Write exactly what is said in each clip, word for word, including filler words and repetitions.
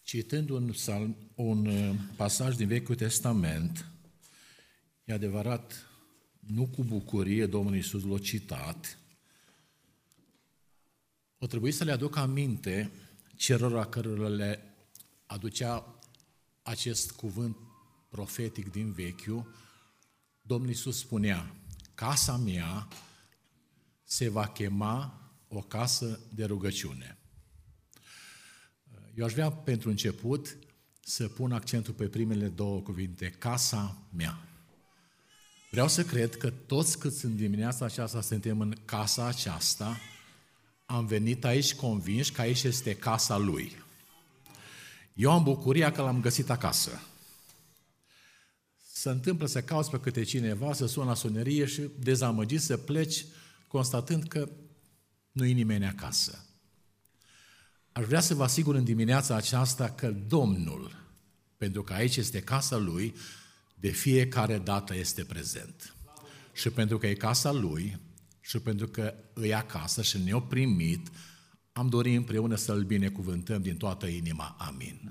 Citând un, psalm, un pasaj din Vechiul Testament, e adevărat, nu cu bucurie Domnul Iisus l-a citat, o trebuie să le aduc aminte celor cărora le aducea acest cuvânt profetic din Vechiul. Domnul Iisus spunea: casa mea se va chema o casă de rugăciune. Eu aș vrea pentru început să pun accentul pe primele două cuvinte, casa mea. Vreau să cred că toți câți în dimineața aceasta suntem în casa aceasta, am venit aici convinși că aici este casa Lui. Eu am bucuria că l-am găsit acasă. Se întâmplă să cauți pe câte cineva, să suni la sonerie și dezamăgit să pleci, constatând că nu-i nimeni acasă. Aș vrea să vă asigur în dimineața aceasta că Domnul, pentru că aici este casa Lui, de fiecare dată este prezent. Și pentru că e casa Lui, și pentru că îi acasă și ne-a primit, am dorit împreună să-L binecuvântăm din toată inima. Amin.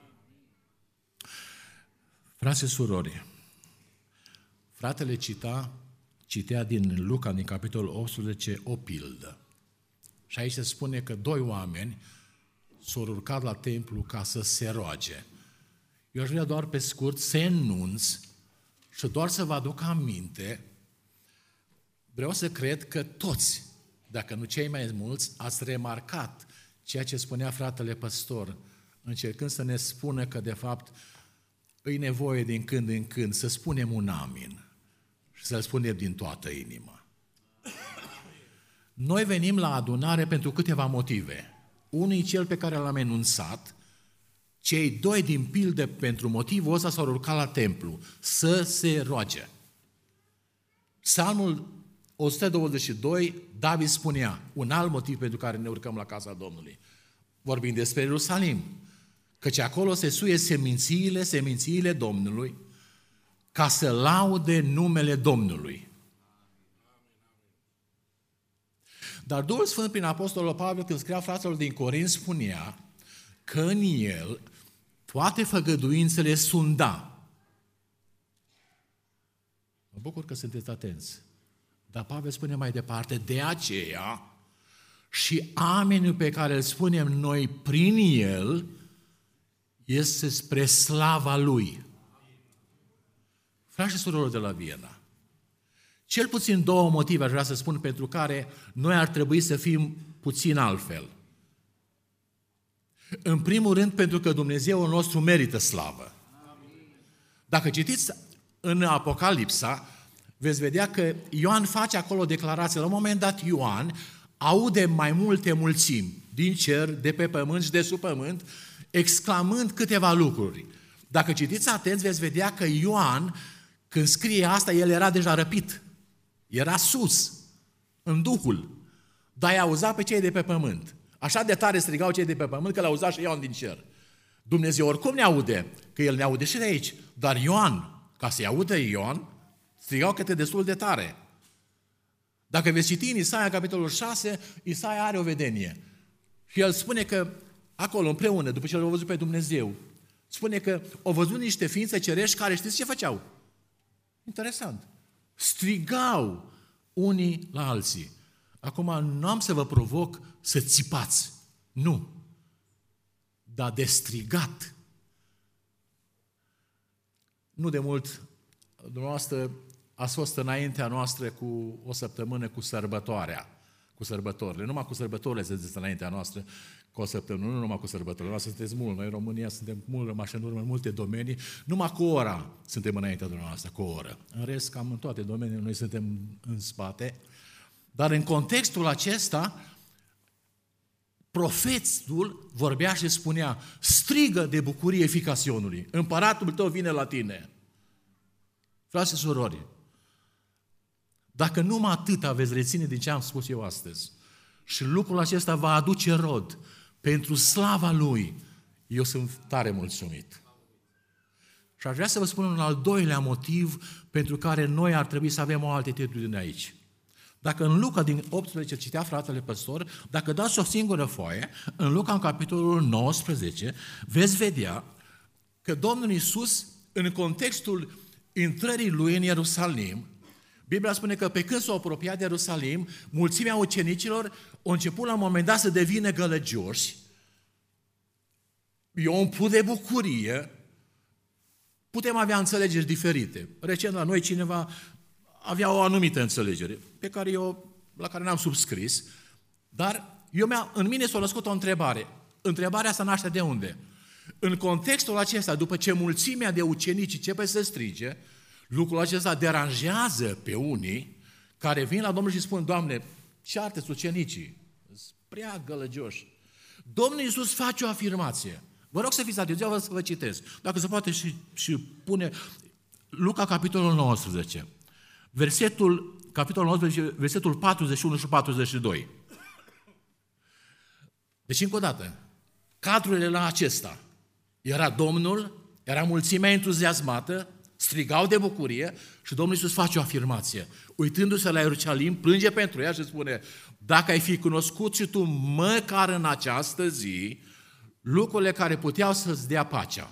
Frați și surori, fratele cita, citea din Luca, din capitolul optsprezece, o pildă. Și aici se spune că doi oameni s-au urcat la templu ca să se roage. Eu aș vrea doar pe scurt să enunț și doar să vă aduc aminte. Vreau să cred că toți, dacă nu cei mai mulți, ați remarcat ceea ce spunea fratele păstor, încercând să ne spună că de fapt îi nevoie din când în când să spunem un amin și să-l spunem din toată inima. Noi venim la adunare pentru câteva motive. Unul e cel pe care l-am enunțat, cei doi din pildă pentru motivul ăsta s-au urcat la templu, să se roage. Psalmul o sută douăzeci și doi, David spunea, un alt motiv pentru care ne urcăm la casa Domnului. Vorbim despre Ierusalim, căci acolo se suie semințiile, semințiile Domnului, ca să laude numele Domnului. Dar Duhul Sfânt prin Apostolul Pavel, când scria fraților din Corint, spunea că în el toate făgăduințele sunt da. Mă bucur că sunteți atenți. Dar Pavel spune mai departe, de aceea și amenul pe care îl spunem noi prin el este spre slava Lui. Frați și surori de la Viena, cel puțin două motive aș vrea să spun pentru care noi ar trebui să fim puțin altfel. În primul rând, pentru că Dumnezeul nostru merită slavă. Dacă citiți în Apocalipsa, veți vedea că Ioan face acolo o declarație. La un moment dat Ioan aude mai multe mulțimi din cer, de pe pământ și de sub pământ, exclamând câteva lucruri. Dacă citiți atenți, veți vedea că Ioan, când scrie asta, el era deja răpit. Era sus, în Duhul, dar i-a auzat pe cei de pe pământ. Așa de tare strigau cei de pe pământ că l-a auzat și Ioan din cer. Dumnezeu oricum ne aude, că El ne aude și de aici. Dar Ioan, ca să-i audă Ioan, strigau câte destul de tare. Dacă veți citi în Isaia, capitolul șase, Isaia are o vedenie. Și el spune că acolo, împreună, după ce l-au văzut pe Dumnezeu, spune că au văzut niște ființe cerești care știți ce făceau? Interesant. Strigau unii la alții. Acum nu am să vă provoc să țipați. Nu. Dar de strigat. Nu de mult, dumneavoastră ați fost înaintea noastră cu o săptămână cu sărbătoarea, cu sărbătorile. Numai cu sărbătorile sunteți înaintea noastră cu o săptămână, nu numai cu sărbătorile. Noi sunteți mult, noi în România suntem mult rămași în urmă în multe domenii, numai cu o ora suntem înaintea dumneavoastră, cu o oră. În rest, cam în toate domeniile noi suntem în spate. Dar în contextul acesta, profetul vorbea și spunea, strigă de bucurie fiica Sionului, împăratul tău vine la tine. Frați și surori, dacă numai atât aveți reține din ce am spus eu astăzi și lucrul acesta va aduce rod pentru slava Lui, eu sunt tare mulțumit. Și aș vrea să vă spun un al doilea motiv pentru care noi ar trebui să avem o atitudine aici. Dacă în Luca din optsprezece citea fratele păstor, dacă dați o singură foaie, în Luca în capitolul nouăsprezece, veți vedea că Domnul Iisus, în contextul intrării lui în Ierusalim, Biblia spune că pe când s-a apropiat de Ierusalim, mulțimea ucenicilor au început la un moment dat să devină gălăgioși, i-au umplut de bucurie. Putem avea înțelegeri diferite. Recent la noi cineva avea o anumită înțelegere, pe care eu, la care n-am subscris, dar eu mi-a, în mine s-a născut o întrebare. Întrebarea asta naște de unde? În contextul acesta, după ce mulțimea de ucenici începe să strige, lucrul acesta deranjează pe unii care vin la Domnul și spun: Doamne, ceartă-ți ucenicii, sunt prea gălăgioși. Domnul Iisus face o afirmație. Vă rog să fiți atenți, eu vă să vă citesc. Dacă se poate și, și pune Luca, capitolul nouăsprezece, versetul, capitolul nouăsprezece, versetul patruzeci și unu și patruzeci și doi. Deci, încă o dată, cadrul era acesta. Era Domnul, era mulțimea entuziasmată, strigau de bucurie și Domnul Iisus face o afirmație. Uitându-se la Ierusalim, plânge pentru ea și spune: dacă ai fi cunoscut și tu măcar în această zi lucrurile care puteau să-ți dea pacea.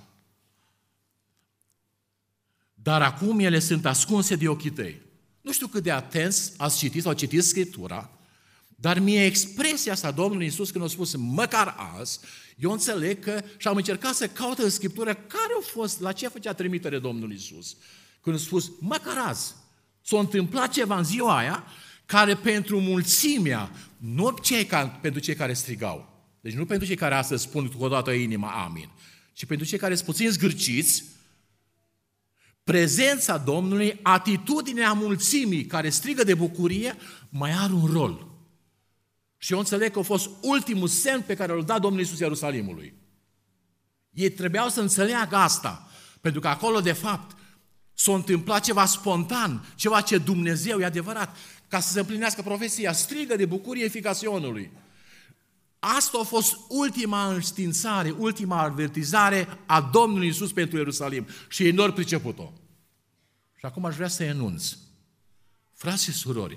Dar acum ele sunt ascunse de ochii tăi. Nu știu cât de atenți ați citit sau citit Scriptura, dar mie expresia asta Domnului Iisus când a spus măcar azi, eu înțeleg că și am încercat să caut în Scriptură care a fost, la ce făcea trimitere Domnul Iisus. Când a spus măcar azi, s-a întâmplat ceva în ziua aia care pentru mulțimea, nu cei ca, pentru cei care strigau, deci nu pentru cei care astăzi spun cu toată inima amin, ci pentru cei care sunt puțin zgârciți, prezența Domnului, atitudinea mulțimii care strigă de bucurie, mai are un rol. Și eu înțeleg că a fost ultimul semn pe care l-a dat Domnul Iisus Ierusalimului. Ei trebuiau să înțeleagă asta, pentru că acolo, de fapt, s-a întâmplat ceva spontan, ceva ce Dumnezeu, e adevărat, ca să se împlinească profeția, strigă de bucurie fiica Sionului. Asta a fost ultima înștiințare, ultima avertizare a Domnului Iisus pentru Ierusalim. Și ei nu au priceput-o. Și acum aș vrea să enunț. Frați și surori,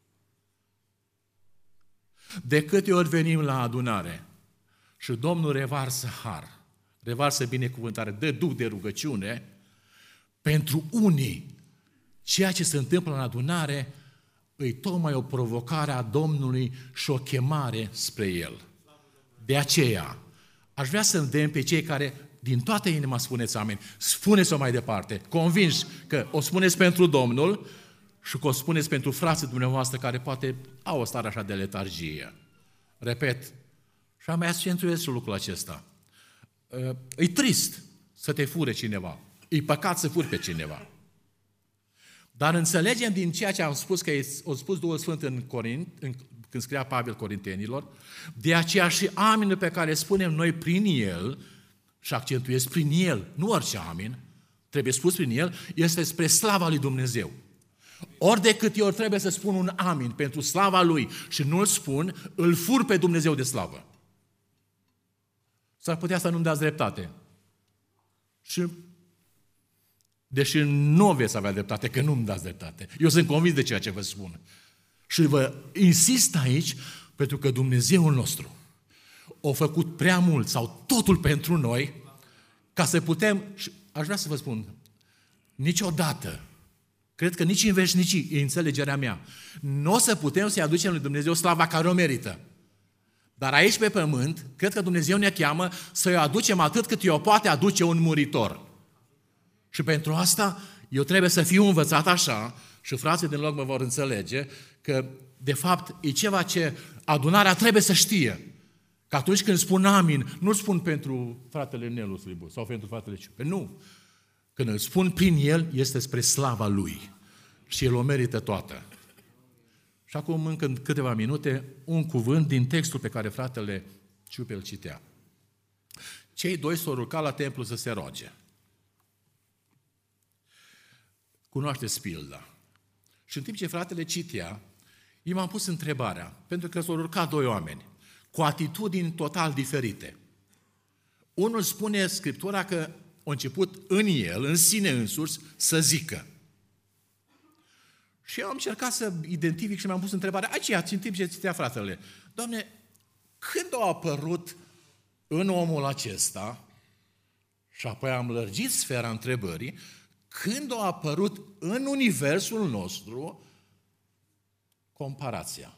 de câte ori venim la adunare și Domnul revarsă har, revarsă binecuvântare, dă duh de rugăciune, pentru unii, ceea ce se întâmplă în adunare îi tocmai o provocare a Domnului și o chemare spre El. De aceea, aș vrea să îndemn pe cei care din toată inima spuneți amin. Spuneți-o mai departe, convinși că o spuneți pentru Domnul și că o spuneți pentru frații dumneavoastră care poate au o stare așa de letargie. Repet, și am mai accentuez și lucrul acesta. E trist să te fure cineva. E păcat să furi pe cineva. Dar înțelegem din ceea ce am spus, că o spus Duhul Sfânt în Corint, în, când scria Pavel Corintenilor, de aceea și aminul pe care spunem noi prin el, și accentuez prin el, nu orice amin, trebuie spus prin el, este spre slava lui Dumnezeu. Ori de câte ori trebuie să spun un amin pentru slava lui și nu-l spun, îl fur pe Dumnezeu de slavă. S-ar putea să nu-mi dați dreptate. Și deși nu veți avea dreptate, că nu-mi dați dreptate. Eu sunt convins de ceea ce vă spun. Și vă insist aici, pentru că Dumnezeul nostru a făcut prea mult sau totul pentru noi, ca să putem, și aș vrea să vă spun, niciodată, cred că nici în veșnicii, e înțelegerea mea, nu o să putem să-i aducem lui Dumnezeu slava care o merită. Dar aici pe pământ, cred că Dumnezeu ne cheamă să-i aducem atât cât o poate aduce un muritor. Și pentru asta eu trebuie să fiu învățat așa, și frații din loc mă vor înțelege, că de fapt e ceva ce adunarea trebuie să știe. Că atunci când spun amin, nu spun pentru fratele Nelu Slibu sau pentru fratele Ciupe, nu. Când îl spun prin el, este spre slava lui. Și el o merită toată. Și acum, încă în câteva minute, un cuvânt din textul pe care fratele Ciupe îl citea. Cei doi s-au urcat la templu să se roage. Cunoașteți pilda. Și în timp ce fratele citea, eu m-am pus întrebarea, pentru că s-au urcat doi oameni, cu atitudini total diferite. Unul spune Scriptura că a început în el, în sine însuși, să zică. Și eu am încercat să identific și mi-am pus întrebarea, aceea, în timp ce citea fratele, Doamne, când a apărut în omul acesta, și apoi am lărgit sfera întrebării, când a apărut în universul nostru comparația?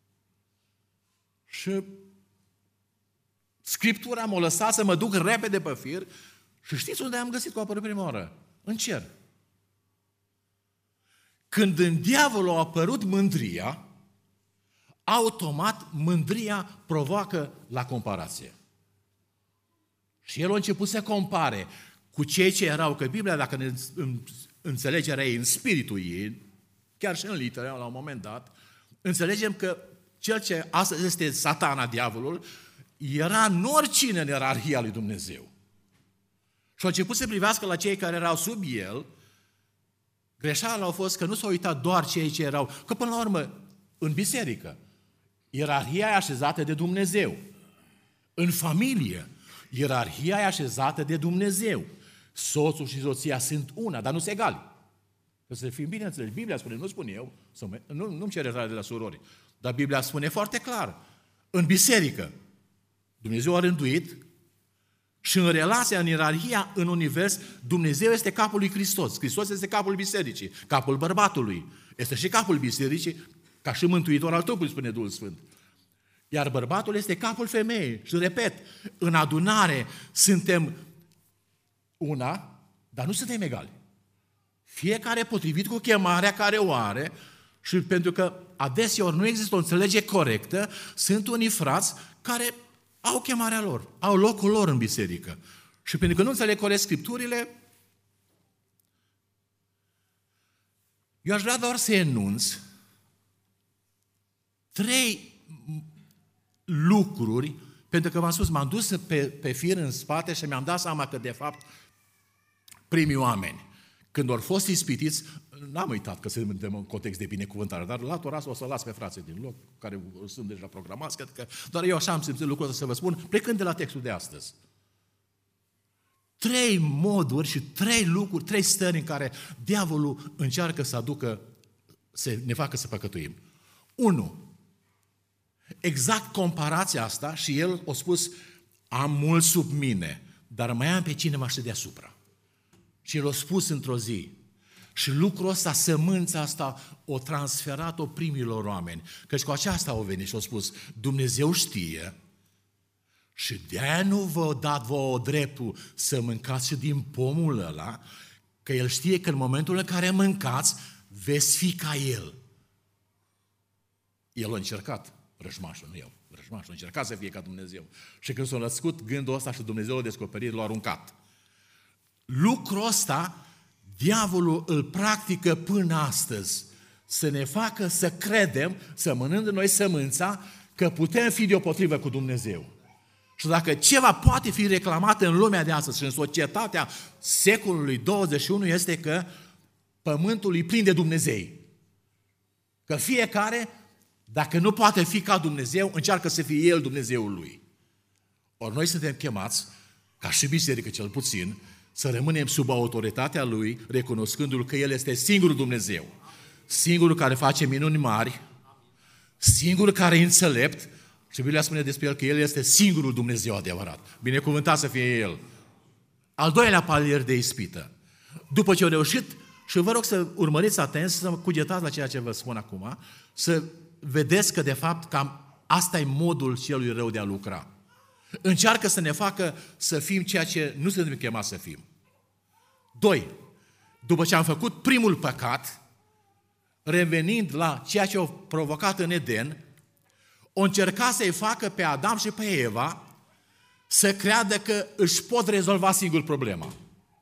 Și Scriptura m-a lăsat să mă duc repede pe fir și știți unde am găsit că a apărut prima oară? În cer. Când în diavol a apărut mândria, automat mândria provoacă la comparație. Și el a început să compare cu cei ce erau, că Biblia, dacă ne înțelegerea ei, în spiritul ei, chiar și în litere, la un moment dat, înțelegem că cel ce astăzi este Satana, diavolul, era nu oricine în ierarhia lui Dumnezeu. Și a început să privească la cei care erau sub el. Greșeala a fost că nu s-au uitat doar cei ce erau, că până la urmă, în biserică, ierarhia e așezată de Dumnezeu. În familie, ierarhia e așezată de Dumnezeu. Soțul și soția sunt una, dar nu se egali. Că să fim bine înțelegi. Biblia spune, nu spun eu, nu, nu-mi cer iertare de la surori, dar Biblia spune foarte clar. În biserică, Dumnezeu a rânduit și în relația, în ierarhia, în univers, Dumnezeu este capul lui Hristos. Hristos este capul bisericii, capul bărbatului. Este și capul bisericii, ca și mântuitor al trupului, spune Duhul Sfânt. Iar bărbatul este capul femeii. Și repet, în adunare suntem una, dar nu suntem egali. Fiecare potrivit cu chemarea care o are și pentru că adeseori nu există o înțelegere corectă, sunt unii frați care au chemarea lor, au locul lor în biserică. Și pentru că nu înțeleg corect Scripturile, eu aș vrea doar să enunț trei lucruri, pentru că v-am spus, m-am dus pe, pe fir în spate și mi-am dat seama că, de fapt, primii oameni, când au fost ispitiți, n-am uitat că suntem în context de binecuvântare, dar la Toras o să las pe frații din loc, care sunt deja programați, cred că doar eu așa am simțit lucrul ăsta să vă spun, plecând de la textul de astăzi. Trei moduri și trei lucruri, trei stări în care diavolul încearcă să aducă, să ne facă să păcătuim. Unu, exact comparația asta și el a spus, am mult sub mine, dar mai am pe cineva și deasupra. Și el a spus într-o zi, și lucrul ăsta, sămânța asta, o transferat-o primilor oameni. Căci cu aceasta au venit și au spus, Dumnezeu știe și de-aia nu vă dat vouă dreptul să mâncați și din pomul ăla, că El știe că în momentul în care mâncați, veți fi ca El. El a încercat, rășmașul, nu eu, rășmașul a încercat să fie ca Dumnezeu. Și când s-a născut gândul ăsta și Dumnezeu l-a descoperit, l-a aruncat. Lucrul ăsta, diavolul îl practică până astăzi, să ne facă să credem, să mănâncă noi sămânța, că putem fi deopotrivă cu Dumnezeu. Și dacă ceva poate fi reclamat în lumea de astăzi și în societatea secolului douăzeci și unu este că pământul e plin de Dumnezei. Că fiecare, dacă nu poate fi ca Dumnezeu, încearcă să fie El Dumnezeul lui. Ori noi suntem chemați, ca și biserică cel puțin, să rămânem sub autoritatea Lui, recunoscându-L că El este singurul Dumnezeu, singurul care face minuni mari, singurul care e înțelept și Biblia spune despre El că El este singurul Dumnezeu adevărat. Binecuvântat să fie El. Al doilea palier de ispită. După ce au reușit, și vă rog să urmăriți atent, să cugetați la ceea ce vă spun acum, să vedeți că de fapt cam asta e modul celui rău de a lucra. Încearcă să ne facă să fim ceea ce nu suntem chemați să fim. Doi, după ce am făcut primul păcat, revenind la ceea ce au provocat în Eden, o încerca să-i facă pe Adam și pe Eva să creadă că își pot rezolva singur problema.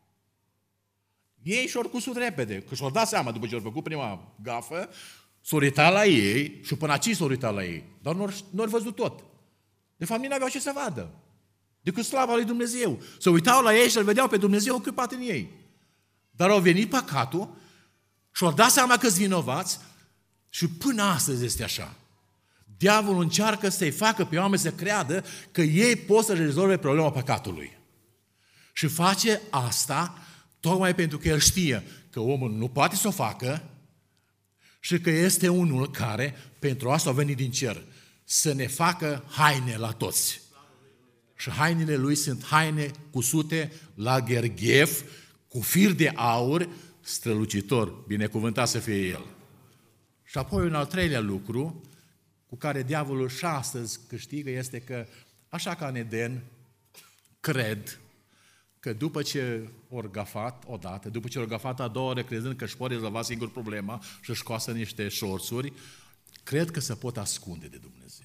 Ei și-au cusut repede, că și-au dat seama după ce au făcut prima gafă, s-au uitat la ei și până aici s-au uitat la ei, dar nu au văzut tot. De fapt, nu aveau ce să vadă, decât slava lui Dumnezeu. Se uitau la ei și îl vedeau pe Dumnezeu încâpat în ei. Dar au venit păcatul și au dat seama că-s vinovați și până astăzi este așa. Diavolul încearcă să-i facă pe oameni să creadă că ei pot să rezolve problema păcatului. Și face asta tocmai pentru că el știe că omul nu poate să o facă și că este unul care, pentru asta a venit din cer, să ne facă haine la toți. Și hainele lui sunt haine cusute la gherghef, cu fir de aur, strălucitor, binecuvântat să fie el. Și apoi un al treilea lucru, cu care diavolul și astăzi câștigă, este că, așa ca în Eden, cred că după ce ori gafat odată, după ce ori gafat a doua ori, crezând că își pot rezolva singur problema și își coasă niște șorțuri, cred că se pot ascunde de Dumnezeu.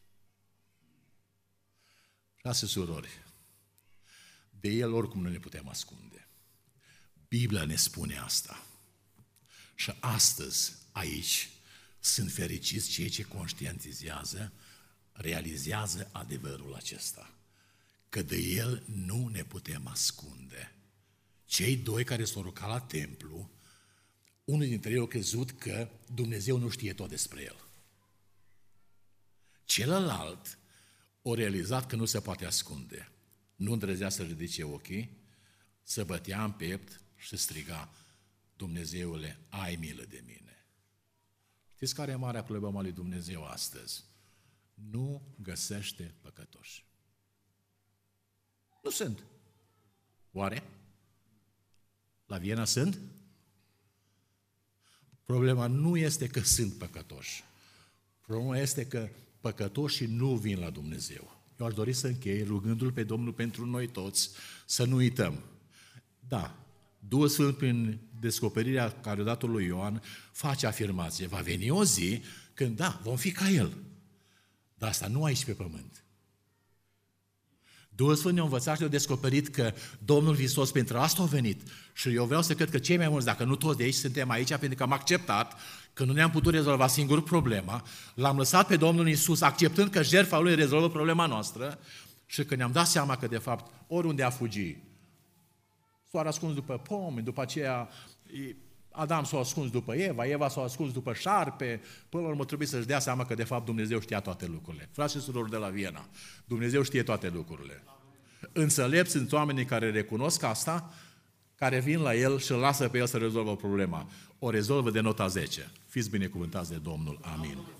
Frate și surori, de el oricum nu ne putem ascunde. Biblia ne spune asta. Și astăzi, aici, sunt fericiți cei ce conștientizează, realizează adevărul acesta. Că de el nu ne putem ascunde. Cei doi care s-au rugat la templu, unul dintre ei a crezut că Dumnezeu nu știe tot despre el. Celălalt a realizat că nu se poate ascunde. Nu îndrăzea să ridice ochii, să bătea în piept și striga: Dumnezeule, ai milă de mine. Știți care e marea problemă a lui Dumnezeu astăzi? Nu găsește păcătoși. Nu sunt. Oare? La Viena sunt? Problema nu este că sunt păcătoși. Problema este că păcătoșii nu vin la Dumnezeu. Eu aș dori să închei rugându-L pe Domnul pentru noi toți să nu uităm. Da, Duhul Sfânt, prin descoperirea care a dat-o lui Ioan, face afirmație. Va veni o zi când, da, vom fi ca El. Dar asta nu aici pe pământ. Duhul Sfânt ne-a învățat și ne-a descoperit că Domnul Hristos pentru asta a venit. Și eu vreau să cred că cei mai mulți, dacă nu toți de aici, suntem aici pentru că am acceptat că nu ne-am putut rezolva singur problema, l-am lăsat pe Domnul Iisus acceptând că jertfa Lui rezolvă problema noastră și că ne-am dat seama că de fapt oriunde a fugi, s-a ascuns după pomi, după aceea Adam s-a ascuns după Eva, Eva s-a ascuns după șarpe, până la urmă trebuie să-și dea seama că de fapt Dumnezeu știa toate lucrurile. Frați și surori de la Viena, Dumnezeu știe toate lucrurile. Înțelepți sunt oamenii care recunosc asta, care vin la El și îl lasă pe El să rezolvă problema. O rezolvă de nota zece. Fiți binecuvântați de Domnul. Amin.